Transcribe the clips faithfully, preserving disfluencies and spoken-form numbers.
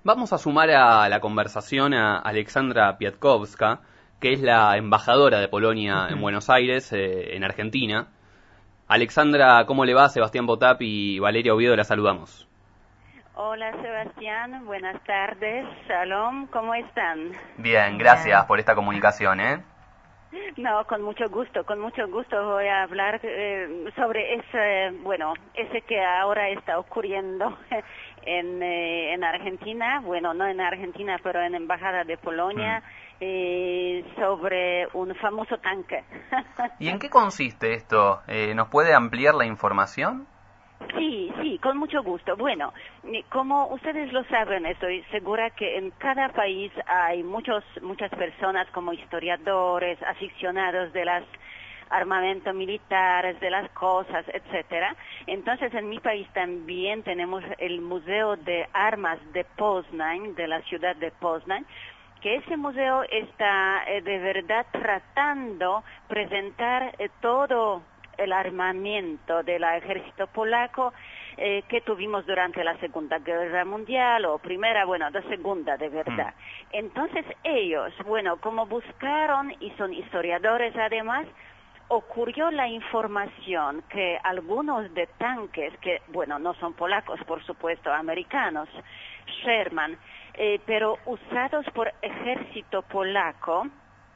Vamos a sumar a la conversación a Aleksandra Piatkowska, que es la embajadora de Polonia en Buenos Aires, eh, en Argentina. Aleksandra, ¿cómo le va? Sebastián Potap y Valeria Oviedo, la saludamos. Hola Sebastián, buenas tardes, shalom, ¿cómo están? Bien, gracias por esta comunicación, ¿eh? No, con mucho gusto, con mucho gusto voy a hablar eh, sobre ese, bueno, ese que ahora está ocurriendo en, eh, en Argentina, bueno, no en Argentina, pero en la Embajada de Polonia, mm. eh, sobre un famoso tanque. ¿Y en qué consiste esto? Eh, ¿Nos puede ampliar la información? Sí, sí, con mucho gusto. Bueno, como ustedes lo saben, estoy segura que en cada país hay muchos, muchas personas como historiadores, aficionados de las armamentos militares, de las cosas, etcétera. Entonces, en mi país también tenemos el Museo de Armas de Poznań, de la ciudad de Poznań, que ese museo está eh, de verdad tratando de presentar eh, todo el armamento del ejército polaco eh, que tuvimos durante la Segunda Guerra Mundial o Primera, bueno, la Segunda de verdad. Mm. Entonces ellos, bueno, como buscaron y son historiadores además, ocurrió la información que algunos de tanques, que bueno, no son polacos, por supuesto, americanos, Sherman, eh, pero usados por ejército polaco,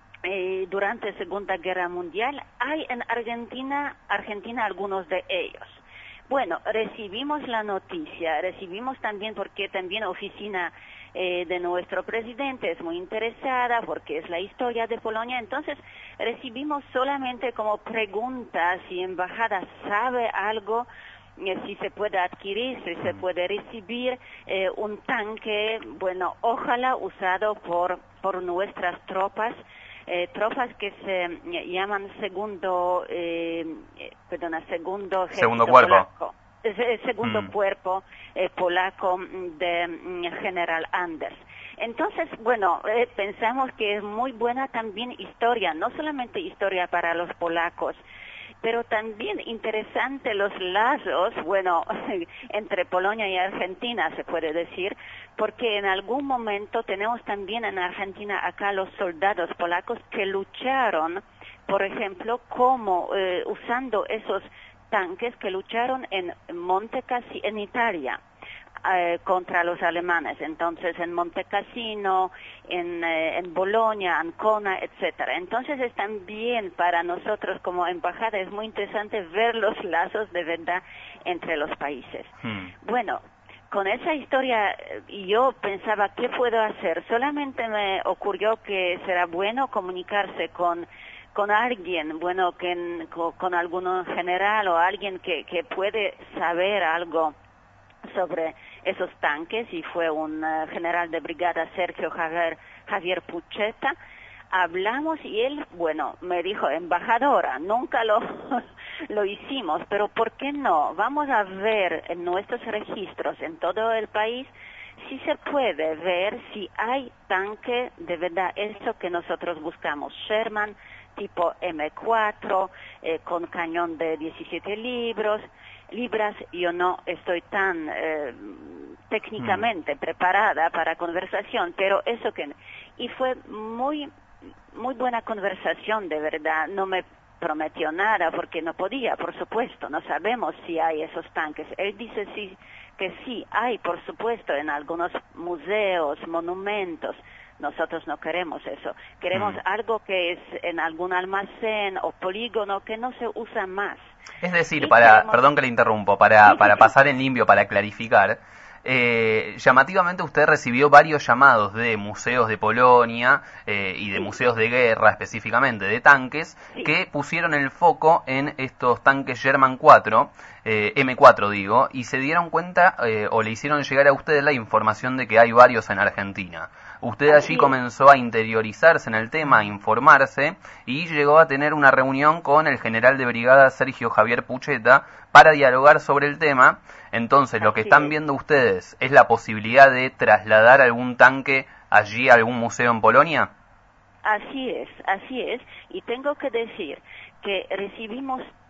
Eh, durante la Segunda Guerra Mundial, hay en Argentina, Argentina algunos de ellos. Bueno, recibimos la noticia, recibimos también porque también la oficina eh, de nuestro presidente es muy interesada porque es la historia de Polonia, entonces recibimos solamente como preguntas si embajada sabe algo, eh, si se puede adquirir, si se puede recibir eh, un tanque, bueno, ojalá usado por, por nuestras tropas, Eh, tropas que se eh, llaman segundo, eh, perdona, segundo, segundo cuerpo, polaco, eh, segundo mm. cuerpo eh, polaco de mm, General Anders. Entonces, bueno, eh, pensamos que es muy buena también historia, no solamente historia para los polacos, pero también interesante los lazos, bueno, entre Polonia y Argentina, se puede decir, porque en algún momento tenemos también en Argentina acá los soldados polacos que lucharon, por ejemplo, como eh, usando esos tanques que lucharon en Monte Cassino, en Italia, eh, contra los alemanes. Entonces, en Monte Cassino, en, eh, en Bolonia, Ancona, etcétera. Entonces, es también para nosotros como embajada es muy interesante ver los lazos de verdad entre los países. Hmm. Bueno, con esa historia yo pensaba, ¿qué puedo hacer? Solamente me ocurrió que será bueno comunicarse con con alguien, bueno, que, con, con algún general o alguien que, que puede saber algo sobre esos tanques, y fue un uh, general de brigada, Sergio Javier, Javier Pucheta. Hablamos y él, bueno, me dijo, embajadora, nunca lo, lo hicimos, pero ¿por qué no? Vamos a ver en nuestros registros en todo el país si se puede ver si hay tanque de verdad, eso que nosotros buscamos, Sherman, tipo eme cuatro, eh, con cañón de diecisiete libros, libras. Yo no estoy tan eh, técnicamente mm. preparada para conversación, pero eso que... Y fue muy... muy buena conversación, de verdad. No me prometió nada porque no podía, por supuesto, no sabemos si hay esos tanques. Él dice sí, que sí, hay, por supuesto, en algunos museos, monumentos. Nosotros no queremos eso. Queremos mm. algo que es en algún almacén o polígono que no se usa más. Es decir, y para, queremos... perdón que le interrumpo, para, para pasar en limpio, para clarificar, Eh, llamativamente usted recibió varios llamados de museos de Polonia eh, y de sí. museos de guerra específicamente, de tanques, sí. que pusieron el foco en estos tanques Sherman cuatro, eh, eme cuatro digo, y se dieron cuenta eh, o le hicieron llegar a usted la información de que hay varios en Argentina. Usted allí Así comenzó a interiorizarse en el tema, a informarse, y llegó a tener una reunión con el general de brigada Sergio Javier Pucheta para dialogar sobre el tema. Entonces, lo que Así están es. viendo ustedes es la posibilidad de trasladar algún tanque allí a algún museo en Polonia. Así es, así es. Y tengo que decir que recibimos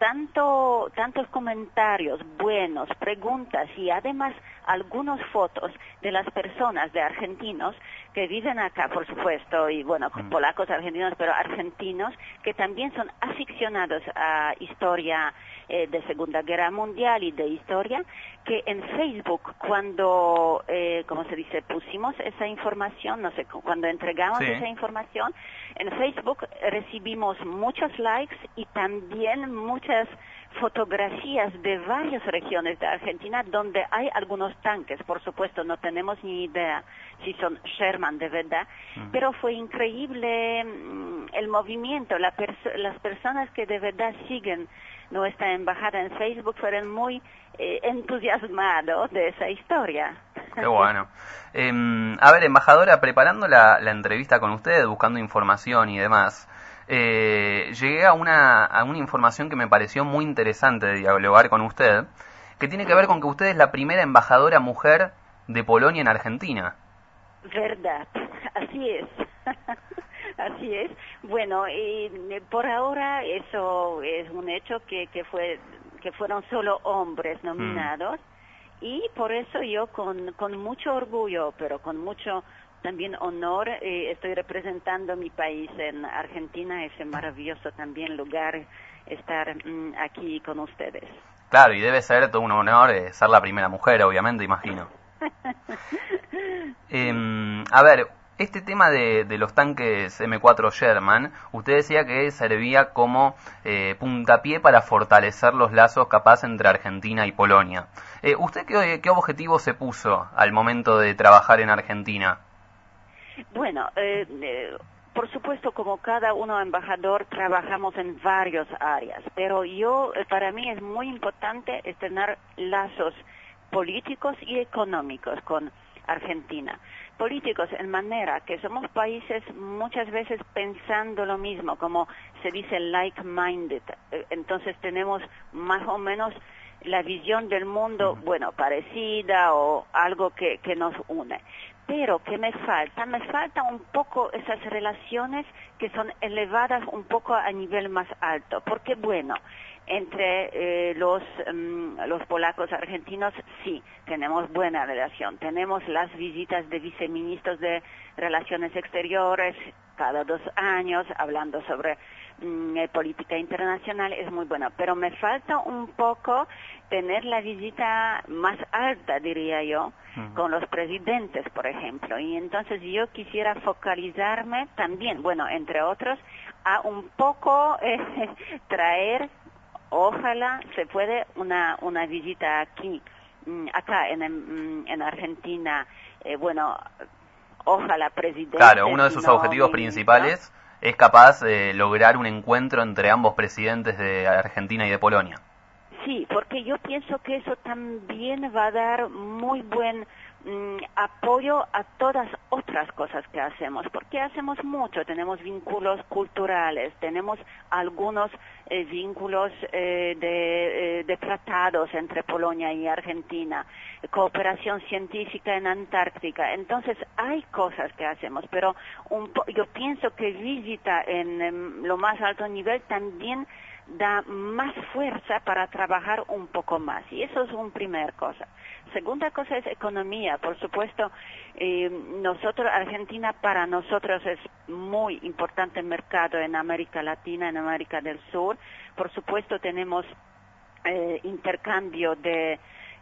tanto, tantos comentarios buenos, preguntas y además algunas fotos de las personas, de argentinos que viven acá, por supuesto, y bueno, Mm. polacos, argentinos, pero argentinos que también son aficionados a historia eh, de Segunda Guerra Mundial y de historia, que en Facebook, cuando, eh, ¿cómo se dice?, pusimos esa información, no sé, cuando entregamos Sí. esa información, en Facebook recibimos muchos likes y también muchas fotografías de varias regiones de Argentina donde hay algunos tanques. Por supuesto, no tenemos ni idea si son Sherman de verdad, Mm. pero fue increíble mm, el movimiento. La perso- las personas que de verdad siguen nuestra embajada en Facebook fueron muy eh, entusiasmados de esa historia. Qué bueno. Eh, a ver, embajadora, preparando la, la entrevista con usted, buscando información y demás, eh, llegué a una, a una información que me pareció muy interesante de dialogar con usted, que tiene que ver con que usted es la primera embajadora mujer de Polonia en Argentina. Verdad, así es. Así es. Bueno, y por ahora eso es un hecho que, que fue que fueron solo hombres nominados. Mm. Y por eso yo con, con mucho orgullo, pero con mucho también honor, eh, estoy representando mi país en Argentina, ese maravilloso también lugar, estar mm, aquí con ustedes. Claro, y debe ser todo un honor eh, ser la primera mujer, obviamente, imagino. eh, a ver, este tema de, de los tanques eme cuatro Sherman, usted decía que servía como eh, puntapié para fortalecer los lazos capaz entre Argentina y Polonia. Eh, ¿Usted qué, qué objetivo se puso al momento de trabajar en Argentina? Bueno, eh, eh, por supuesto, como cada uno embajador, trabajamos en varias áreas, pero yo, eh, para mí es muy importante tener lazos políticos y económicos con Argentina. Políticos en manera que somos países muchas veces pensando lo mismo, como se dice like-minded, entonces tenemos más o menos la visión del mundo, bueno, parecida o algo que, que nos une. Pero ¿qué me falta? Me falta un poco esas relaciones que son elevadas un poco a nivel más alto, porque bueno, entre eh, los um, los polacos argentinos sí tenemos buena relación, tenemos las visitas de viceministros de Relaciones Exteriores cada dos años hablando sobre um, eh, política internacional, es muy bueno, pero me falta un poco tener la visita más alta, diría yo, uh-huh. con los presidentes, por ejemplo, y entonces yo quisiera focalizarme también, bueno, entre otros, a un poco eh, traer, ojalá se puede, una, una visita aquí, acá en, en Argentina, eh, bueno, ojalá presidente. Claro, uno de sus no objetivos ministro. principales es capaz de lograr un encuentro entre ambos presidentes de Argentina y de Polonia. Sí, porque yo pienso que eso también va a dar muy buen mm, apoyo a todas otras cosas que hacemos, porque hacemos mucho, tenemos vínculos culturales, tenemos algunos eh, vínculos eh, de, eh, de tratados entre Polonia y Argentina, cooperación científica en Antártica, entonces hay cosas que hacemos, pero un po- yo pienso que visita en, en lo más alto nivel también da más fuerza para trabajar un poco más, y eso es una primera cosa. Segunda cosa es economía, por supuesto, eh, nosotros, Argentina para nosotros es muy importante mercado en América Latina, en América del Sur, por supuesto tenemos eh, intercambio de,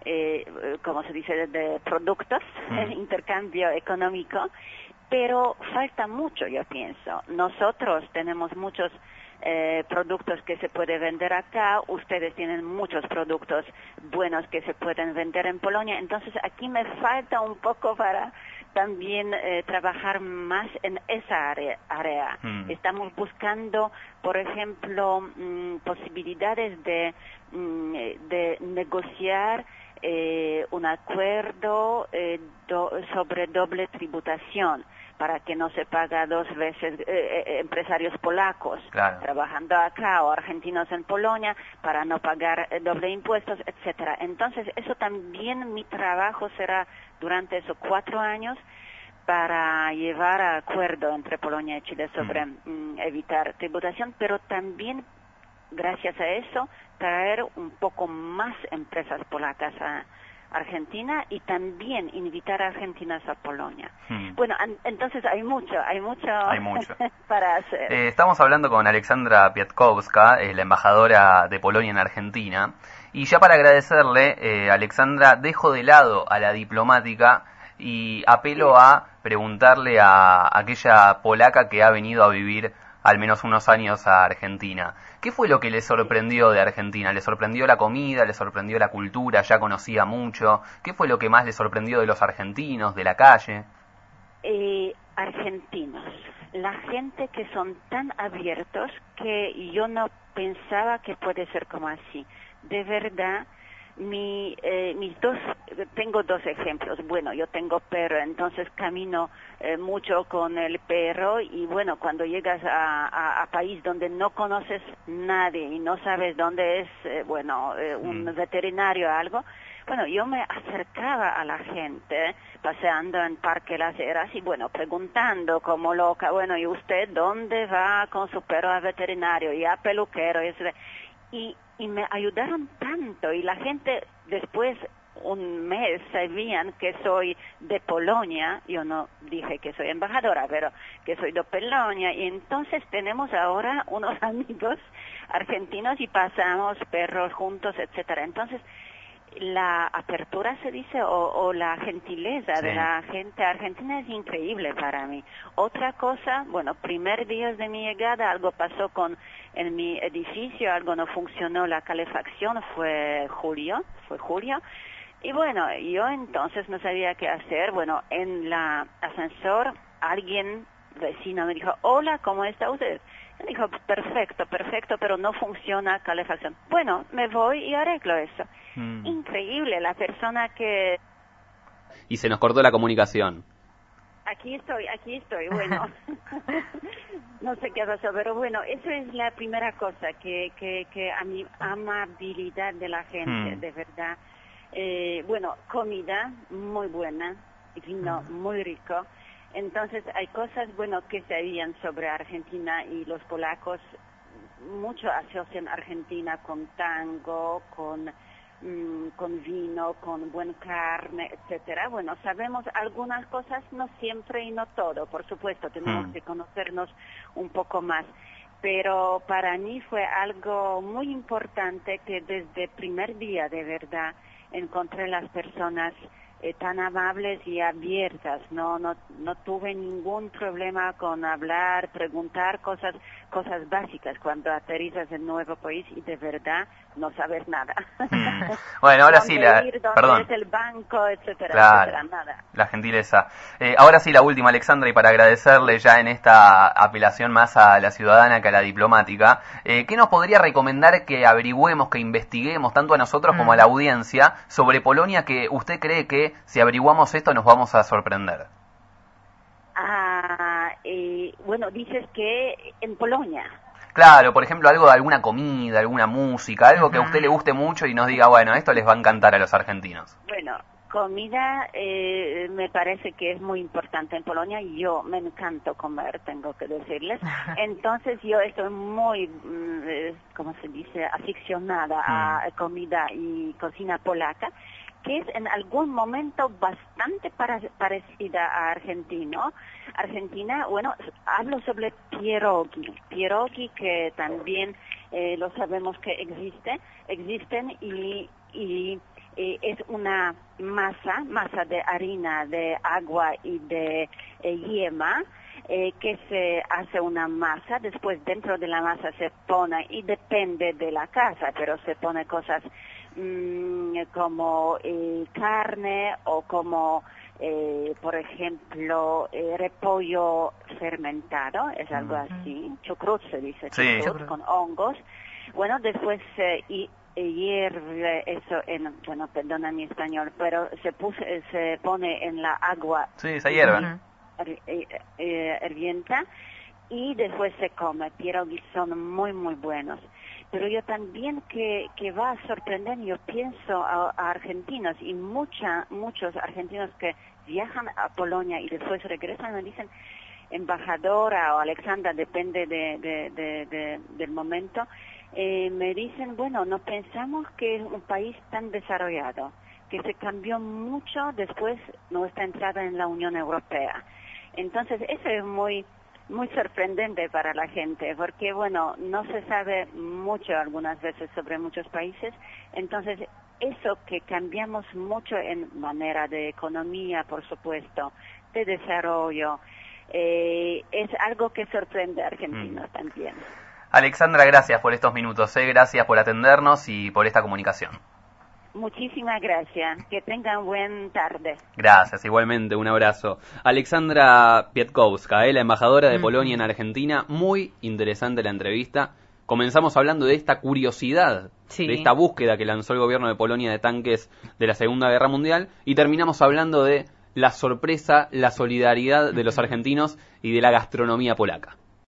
eh, ¿cómo se dice?, de, de productos, mm. intercambio económico, pero falta mucho, yo pienso. Nosotros tenemos muchos Eh, productos que se pueden vender acá, ustedes tienen muchos productos buenos que se pueden vender en Polonia, entonces aquí me falta un poco para también eh, trabajar más en esa área. área. Mm. Estamos buscando, por ejemplo, mm, posibilidades de, mm, de negociar eh, un acuerdo eh, do, sobre doble tributación, para que no se paga dos veces eh, eh, empresarios polacos claro. trabajando acá o argentinos en Polonia para no pagar eh, doble impuestos, etcétera. Entonces, eso también mi trabajo será durante esos cuatro años para llevar a acuerdo entre Polonia y Chile sobre mm. Mm, evitar tributación, pero también, gracias a eso, atraer un poco más empresas polacas a Argentina y también invitar a argentinos a Polonia. Hmm. Bueno, an- entonces hay mucho, hay mucho, hay mucho. para hacer. Eh, estamos hablando con Alexandra Piatkowska, eh, la embajadora de Polonia en Argentina, y ya para agradecerle, eh, Alexandra, dejo de lado a la diplomática y apelo sí. a preguntarle a aquella polaca que ha venido a vivir al menos unos años a Argentina. ¿Qué fue lo que le sorprendió de Argentina? ¿Le sorprendió la comida? ¿Le sorprendió la cultura? ¿Ya conocía mucho? ¿Qué fue lo que más le sorprendió de los argentinos, de la calle? Eh, argentinos. La gente que son tan abiertos que yo no pensaba que puede ser como así. De verdad, mi, eh, mis dos, tengo dos ejemplos. Bueno, yo tengo perro, entonces camino eh, mucho con el perro y bueno, cuando llegas a, a, a país donde no conoces nadie y no sabes dónde es, eh, bueno, eh, un mm. veterinario o algo, bueno, yo me acercaba a la gente paseando en Parque Las Heras y bueno, preguntando como loca, bueno, ¿y usted dónde va con su perro al veterinario y a peluquero? Y, y, y me ayudaron tanto y la gente después un mes sabían que soy de Polonia, yo no dije que soy embajadora, pero que soy de Polonia y entonces tenemos ahora unos amigos argentinos y pasamos perros juntos, etcétera. Entonces, la apertura se dice o, o la gentileza sí. de la gente argentina es increíble para mí. Otra cosa, bueno, primer día de mi llegada algo pasó con en mi edificio, algo no funcionó la calefacción, fue julio, fue julio. Y bueno, yo entonces no sabía qué hacer. Bueno, en la ascensor alguien vecino me dijo, hola, ¿cómo está usted? Me dijo, perfecto, perfecto, pero no funciona calefacción. Bueno, me voy y arreglo eso. Mm. Increíble, la persona que... Y se nos cortó la comunicación. Aquí estoy, aquí estoy, bueno. No sé qué pasó, pero bueno, eso es la primera cosa, que, que, que a mi amabilidad de la gente, mm. de verdad. Eh, bueno, comida muy buena, vino mm. muy rico. Entonces hay cosas, bueno, que sabían sobre Argentina y los polacos, mucho asocian Argentina con tango, con, mmm, con vino, con buena carne, etcétera. Bueno, sabemos algunas cosas, no siempre y no todo, por supuesto, tenemos mm. que conocernos un poco más. Pero para mí fue algo muy importante que desde el primer día, de verdad, encontré las personas Eh, tan amables y abiertas, no no no tuve ningún problema con hablar, preguntar cosas cosas básicas cuando aterrizas en un nuevo país y de verdad no sabes nada. Mm. Bueno, ahora sí la ir, dónde perdón. es el banco, etcétera, claro, etcétera, nada. La gentileza. Eh, ahora sí la última, Alexandra, y para agradecerle ya en esta apelación más a la ciudadana que a la diplomática, eh, ¿qué nos podría recomendar que averigüemos, que investiguemos tanto a nosotros mm. como a la audiencia sobre Polonia que usted cree que si averiguamos esto nos vamos a sorprender? Ah, eh, bueno, dices que en Polonia. Claro, por ejemplo, algo de alguna comida, alguna música, algo uh-huh. que a usted le guste mucho y nos diga, bueno, esto les va a encantar a los argentinos. Bueno, comida eh, me parece que es muy importante en Polonia. Yo me encanta comer, tengo que decirles. Entonces yo estoy muy, ¿cómo se dice?, aficionada uh-huh. a comida y cocina polaca, que es en algún momento bastante para, parecida a argentino. Argentina, bueno, hablo sobre pierogi, pierogi que también eh, lo sabemos que existe, existen y, y eh, es una masa, masa de harina, de agua y de eh, yema, eh, que se hace una masa, después dentro de la masa se pone, y depende de la casa, pero se pone cosas como eh, carne o como eh, por ejemplo eh, repollo fermentado, es algo mm. así, chucrut se dice, sí. chucrut con hongos. Bueno, después eh, y, y hierve eso en, bueno, perdona mi español, pero se puse, se pone en la agua sí, se hierve hirvienta y después se come. Pierogi son muy muy buenos. Pero yo también que, que va a sorprender, yo pienso a, a argentinos y mucha, muchos argentinos que viajan a Polonia y después regresan me dicen, embajadora o Alexandra, depende de, de, de, de, del momento, eh, me dicen, bueno, no pensamos que es un país tan desarrollado, que se cambió mucho después de nuestra entrada en la Unión Europea. Entonces, eso es muy muy sorprendente para la gente, porque, bueno, no se sabe mucho algunas veces sobre muchos países. Entonces, eso que cambiamos mucho en manera de economía, por supuesto, de desarrollo, eh, es algo que sorprende a argentinos mm. también. Alexandra, gracias por estos minutos, ¿eh? Gracias por atendernos y por esta comunicación. Muchísimas gracias. Que tengan buen tarde. Gracias, igualmente, un abrazo. Alexandra Pietkowska, ¿eh? La embajadora de Polonia en Argentina. Muy interesante la entrevista. Comenzamos hablando de esta curiosidad, sí. de esta búsqueda que lanzó el gobierno de Polonia de tanques de la Segunda Guerra Mundial, y terminamos hablando de la sorpresa, la solidaridad de los argentinos y de la gastronomía polaca.